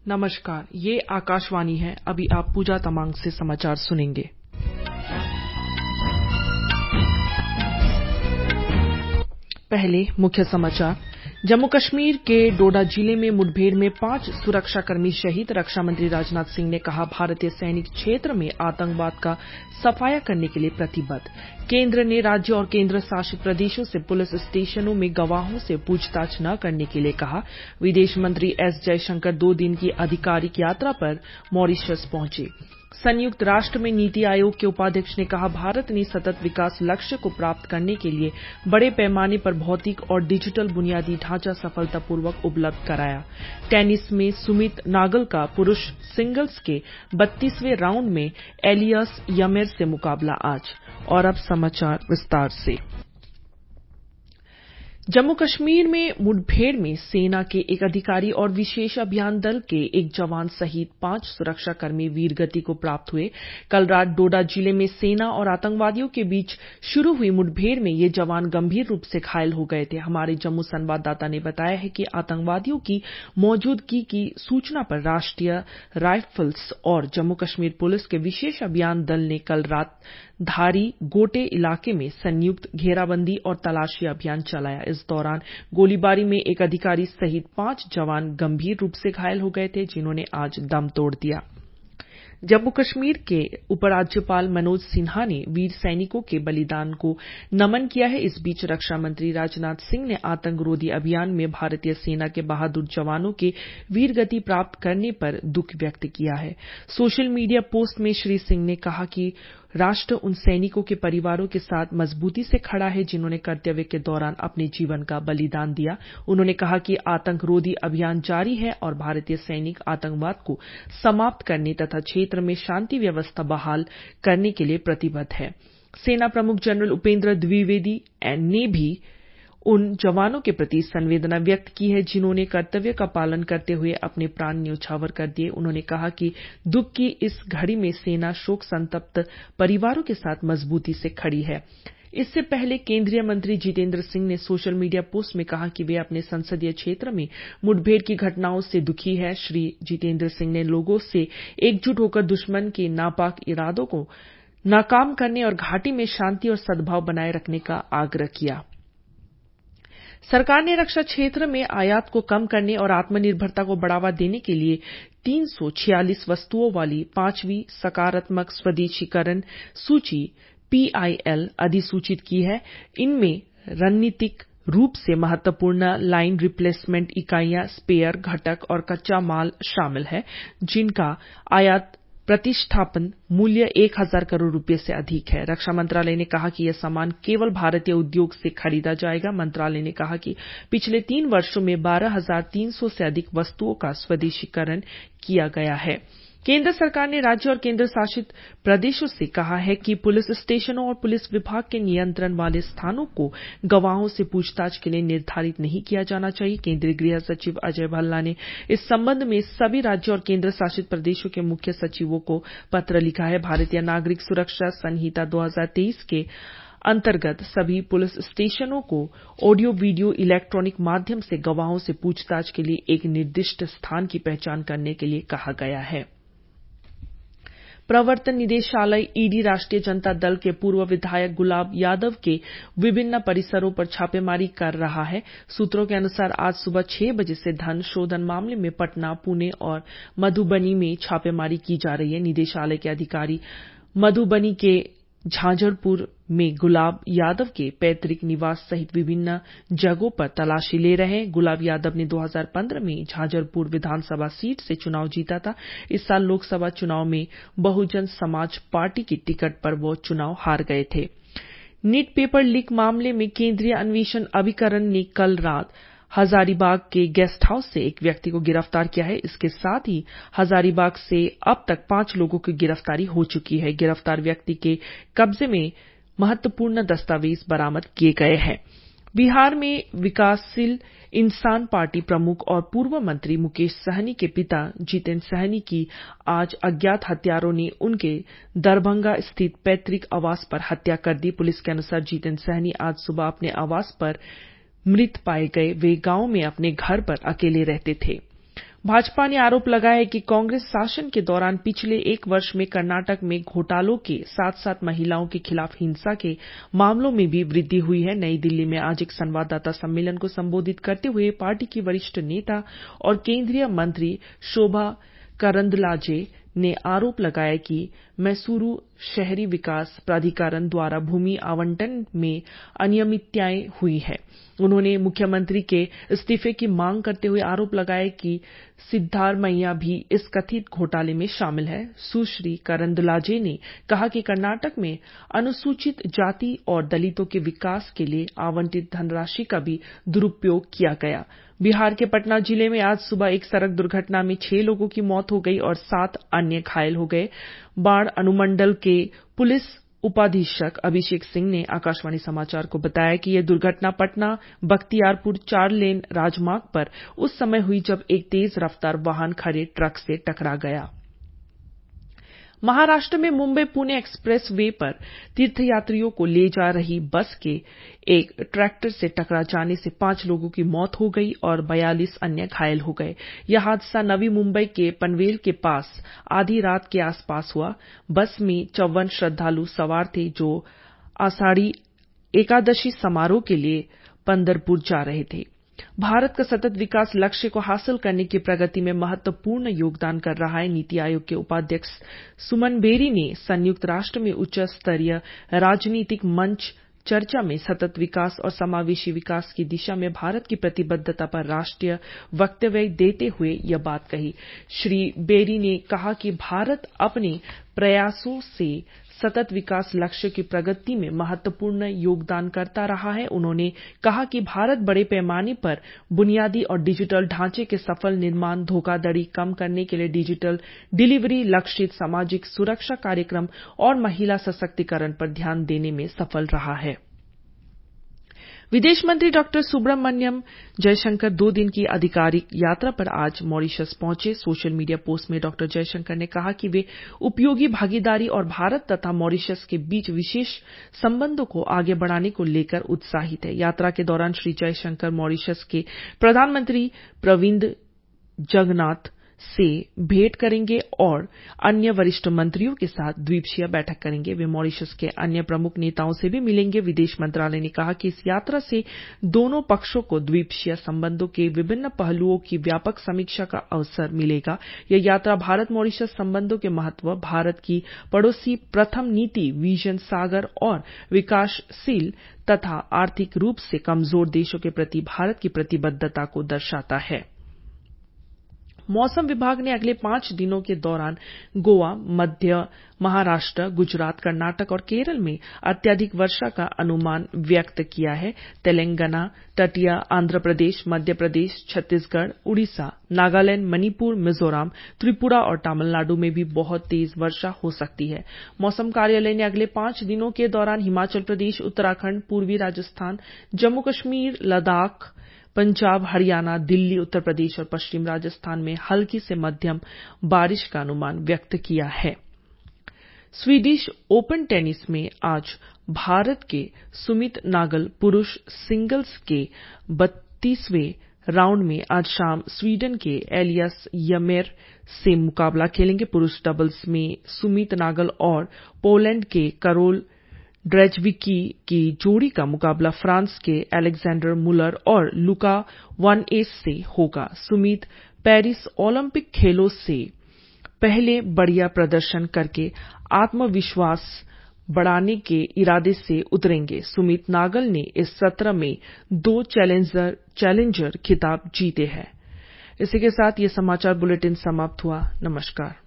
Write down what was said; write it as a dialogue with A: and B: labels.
A: नमस्कार, ये आकाशवाणी है। अभी आप पूजा तमांग से समाचार सुनेंगे। पहले मुख्य समाचार। जम्मू कश्मीर के डोडा जिले में मुठभेड़ में 5 सुरक्षाकर्मी शहीद। रक्षा मंत्री राजनाथ सिंह ने कहा, भारतीय सैनिक क्षेत्र में आतंकवाद का सफाया करने के लिए प्रतिबद्ध। केंद्र ने राज्य और केंद्र शासित प्रदेशों से पुलिस स्टेशनों में गवाहों से पूछताछ न करने के लिए कहा। विदेश मंत्री एस जयशंकर 2 दिन की आधिकारिक यात्रा पर मॉरिशस पहुंचे। संयुक्त राष्ट्र में नीति आयोग के उपाध्यक्ष ने कहा, भारत ने सतत विकास लक्ष्य को प्राप्त करने के लिए बड़े पैमाने पर भौतिक और डिजिटल बुनियादी ढांचा सफलतापूर्वक उपलब्ध कराया। टेनिस में सुमित नागल का पुरुष सिंगल्स के 32वें राउंड में एलियस यमेर से मुकाबला आज। और अब समाचार विस्तार से। जम्मू कश्मीर में मुठभेड़ में सेना के एक अधिकारी और विशेष अभियान दल के एक जवान सहित 5 सुरक्षाकर्मी वीरगति को प्राप्त हुए। कल रात डोडा जिले में सेना और आतंकवादियों के बीच शुरू हुई मुठभेड़ में ये जवान गंभीर रूप से घायल हो गए थे। हमारे जम्मू संवाददाता ने बताया है कि आतंकवादियों की मौजूदगी की सूचना पर राष्ट्रीय राइफल्स और जम्मू कश्मीर पुलिस के विशेष अभियान दल ने कल रात धारी गोटे इलाके में संयुक्त घेराबंदी और तलाशी अभियान चलाया। इस दौरान गोलीबारी में एक अधिकारी सहित 5 जवान गंभीर रूप से घायल हो गए थे, जिन्होंने आज दम तोड़ दिया। जम्मू कश्मीर के उपराज्यपाल मनोज सिन्हा ने वीर सैनिकों के बलिदान को नमन किया है। इस बीच रक्षा मंत्री राजनाथ सिंह ने आतंकरोधी अभियान में भारतीय सेना के बहादुर जवानों के वीरगति प्राप्त करने पर दुख व्यक्त किया है। सोशल मीडिया पोस्ट में श्री सिंह ने कहा कि राष्ट्र उन सैनिकों के परिवारों के साथ मजबूती से खड़ा है, जिन्होंने कर्तव्य के दौरान अपने जीवन का बलिदान दिया। उन्होंने कहा कि आतंकरोधी अभियान जारी है और भारतीय सैनिक आतंकवाद को समाप्त करने तथा क्षेत्र में शांति व्यवस्था बहाल करने के लिए प्रतिबद्ध है। सेना प्रमुख जनरल उपेंद्र द्विवेदी ने भी उन जवानों के प्रति संवेदना व्यक्त की है, जिन्होंने कर्तव्य का पालन करते हुए अपने प्राण न्यौछावर कर दिए। उन्होंने कहा कि दुख की इस घड़ी में सेना शोक संतप्त परिवारों के साथ मजबूती से खड़ी है। इससे पहले केंद्रीय मंत्री जितेंद्र सिंह ने सोशल मीडिया पोस्ट में कहा कि वे अपने संसदीय क्षेत्र में मुठभेड़ की घटनाओं से दुखी है। श्री जितेंद्र सिंह ने लोगों से एकजुट होकर दुश्मन के नापाक इरादों को नाकाम करने और घाटी में शांति और सद्भाव बनाए रखने का आग्रह किया। सरकार ने रक्षा क्षेत्र में आयात को कम करने और आत्मनिर्भरता को बढ़ावा देने के लिए 346 वस्तुओं वाली 5वीं सकारात्मक स्वदेशीकरण सूची PIL अधिसूचित की है। इनमें रणनीतिक रूप से महत्वपूर्ण लाइन रिप्लेसमेंट इकाइयां, स्पेयर घटक और कच्चा माल शामिल है, जिनका आयात प्रतिस्थापन मूल्य 1000 करोड़ रुपये से अधिक है। रक्षा मंत्रालय ने कहा कि यह सामान केवल भारतीय उद्योग से खरीदा जाएगा। मंत्रालय ने कहा कि पिछले 3 वर्षों में 12,300 से अधिक वस्तुओं का स्वदेशीकरण किया गया है। केंद्र सरकार ने राज्य और केंद्र शासित प्रदेशों से कहा है कि पुलिस स्टेशनों और पुलिस विभाग के नियंत्रण वाले स्थानों को गवाहों से पूछताछ के लिए निर्धारित नहीं किया जाना चाहिए। केंद्रीय गृह सचिव अजय भल्ला ने इस संबंध में सभी राज्यों और केंद्र शासित प्रदेशों के मुख्य सचिवों को पत्र लिखा है। भारतीय नागरिक सुरक्षा संहिता 2023 के अंतर्गत सभी पुलिस स्टेशनों को ऑडियो वीडियो इलेक्ट्रॉनिक माध्यम से गवाहों से पूछताछ के लिए एक निर्दिष्ट स्थान की पहचान करने के लिए कहा गया है। प्रवर्तन निदेशालय ईडी राष्ट्रीय जनता दल के पूर्व विधायक गुलाब यादव के विभिन्न परिसरों पर छापेमारी कर रहा है। सूत्रों के अनुसार आज सुबह 6 बजे से धन शोधन मामले में पटना, पुणे और मधुबनी में छापेमारी की जा रही है। निदेशालय के अधिकारी मधुबनी के झांझरपुर में गुलाब यादव के पैतृक निवास सहित विभिन्न जगहों पर तलाशी ले रहे हैं। गुलाब यादव ने 2015 में झांझरपुर विधानसभा सीट से चुनाव जीता था। इस साल लोकसभा चुनाव में बहुजन समाज पार्टी की टिकट पर वो चुनाव हार गए थे। नीट पेपर लीक मामले में केंद्रीय अन्वेषण अभिकरण ने कल रात हजारीबाग के गेस्ट हाउस से एक व्यक्ति को गिरफ्तार किया है। इसके साथ ही हजारीबाग से अब तक 5 लोगों की गिरफ्तारी हो चुकी है। गिरफ्तार व्यक्ति के कब्जे में महत्वपूर्ण दस्तावेज बरामद किए गए हैं। बिहार में विकासशील इंसान पार्टी प्रमुख और पूर्व मंत्री मुकेश सहनी के पिता जितेंद्र सहनी की आज अज्ञात हत्यारों ने उनके दरभंगा स्थित पैतृक आवास पर हत्या कर दी। पुलिस के अनुसार जितेंद्र सहनी आज सुबह अपने आवास पर मृत पाए गए। वे गांव में अपने घर पर अकेले रहते थे। भाजपा ने आरोप लगाया है कि कांग्रेस शासन के दौरान पिछले 1 वर्ष में कर्नाटक में घोटालों के साथ-साथ महिलाओं के खिलाफ हिंसा के मामलों में भी वृद्धि हुई है। नई दिल्ली में आज एक संवाददाता सम्मेलन को संबोधित करते हुए पार्टी की वरिष्ठ नेता और केंद्रीय मंत्री शोभा करंदलाजे ने आरोप लगाया कि मैसूरू शहरी विकास प्राधिकरण द्वारा भूमि आवंटन में अनियमितताएं हुई है। उन्होंने मुख्यमंत्री के इस्तीफे की मांग करते हुए आरोप लगाया कि सिद्धारमैया भी इस कथित घोटाले में शामिल है। सुश्री करंदलाजे ने कहा कि कर्नाटक में अनुसूचित जाति और दलितों के विकास के लिए आवंटित धनराशि का भी दुरुपयोग किया गया। बिहार के पटना जिले में आज सुबह एक सड़क दुर्घटना में 6 लोगों की मौत हो गई और 7 अन्य घायल हो गए। बाढ़ अनुमंडल के पुलिस उपाधीक्षक अभिषेक सिंह ने आकाशवाणी समाचार को बताया कि यह दुर्घटना पटना बख्तियारपुर 4 लेन राजमार्ग पर उस समय हुई जब एक तेज रफ्तार वाहन खड़े ट्रक से टकरा गया। महाराष्ट्र में मुंबई पुणे एक्सप्रेस वे पर तीर्थयात्रियों को ले जा रही बस के एक ट्रैक्टर से टकरा जाने से 5 लोगों की मौत हो गई और 42 अन्य घायल हो गए। यह हादसा नवी मुंबई के पनवेल के पास आधी रात के आसपास हुआ। बस में 54 श्रद्धालु सवार थे जो आषाढ़ी एकादशी समारोह के लिए पंढरपुर जा रहे थे। भारत का सतत विकास लक्ष्य को हासिल करने की प्रगति में महत्वपूर्ण योगदान कर रहा है। नीति आयोग के उपाध्यक्ष सुमन बेरी ने संयुक्त राष्ट्र में उच्च स्तरीय राजनीतिक मंच चर्चा में सतत विकास और समावेशी विकास की दिशा में भारत की प्रतिबद्धता पर राष्ट्रीय वक्तव्य देते हुए यह बात कही। श्री बेरी ने कहा कि भारत अपने प्रयासों से सतत विकास लक्ष्य की प्रगति में महत्वपूर्ण योगदान करता रहा है। उन्होंने कहा कि भारत बड़े पैमाने पर बुनियादी और डिजिटल ढांचे के सफल निर्माण, धोखाधड़ी कम करने के लिए डिजिटल डिलीवरी, लक्षित सामाजिक सुरक्षा कार्यक्रम और महिला सशक्तिकरण पर ध्यान देने में सफल रहा है। विदेश मंत्री डॉक्टर सुब्रमण्यम जयशंकर 2 दिन की आधिकारिक यात्रा पर आज मॉरिशस पहुंचे। सोशल मीडिया पोस्ट में डॉक्टर जयशंकर ने कहा कि वे उपयोगी भागीदारी और भारत तथा मॉरिशस के बीच विशेष संबंधों को आगे बढ़ाने को लेकर उत्साहित हैं। यात्रा के दौरान श्री जयशंकर मॉरिशस के प्रधानमंत्री प्रविंद जगनाथ से भेंट करेंगे और अन्य वरिष्ठ मंत्रियों के साथ द्विपक्षीय बैठक करेंगे। वे मॉरिशस के अन्य प्रमुख नेताओं से भी मिलेंगे। विदेश मंत्रालय ने कहा कि इस यात्रा से दोनों पक्षों को द्विपक्षीय संबंधों के विभिन्न पहलुओं की व्यापक समीक्षा का अवसर मिलेगा। यह यात्रा भारत मॉरिशस संबंधों के महत्व, भारत की पड़ोसी प्रथम नीति, विजन सागर और विकासशील तथा आर्थिक रूप से कमजोर देशों के प्रति भारत की प्रतिबद्धता को दर्शाता है। मौसम विभाग ने अगले 5 दिनों के दौरान गोवा, मध्य महाराष्ट्र, गुजरात, कर्नाटक और केरल में अत्यधिक वर्षा का अनुमान व्यक्त किया है। तेलंगाना, तटीय आंध्र प्रदेश, मध्य प्रदेश, छत्तीसगढ़, उड़ीसा, नागालैंड, मणिपुर, मिजोरम, त्रिपुरा और तमिलनाडु में भी बहुत तेज वर्षा हो सकती है। मौसम कार्यालय ने अगले 5 दिनों के दौरान हिमाचल प्रदेश, उत्तराखंड, पूर्वी राजस्थान, जम्मू कश्मीर, लद्दाख, पंजाब, हरियाणा, दिल्ली, उत्तर प्रदेश और पश्चिम राजस्थान में हल्की से मध्यम बारिश का अनुमान व्यक्त किया है। स्वीडिश ओपन टेनिस में आज भारत के सुमित नागल पुरुष सिंगल्स के 32वें राउंड में आज शाम स्वीडन के एलियास यमेर से मुकाबला खेलेंगे। पुरुष डबल्स में सुमित नागल और पोलैंड के करोल ड्रेजविकी की जोड़ी का मुकाबला फ्रांस के अलेक्जेंडर मुलर और लुका वानएस से होगा। सुमित पेरिस ओलंपिक खेलों से पहले बढ़िया प्रदर्शन करके आत्मविश्वास बढ़ाने के इरादे से उतरेंगे। सुमित नागल ने इस सत्र में 2 चैलेंजर खिताब जीते हैं। इसी के साथ ये समाचार बुलेटिन समाप्त हुआ। नमस्कार।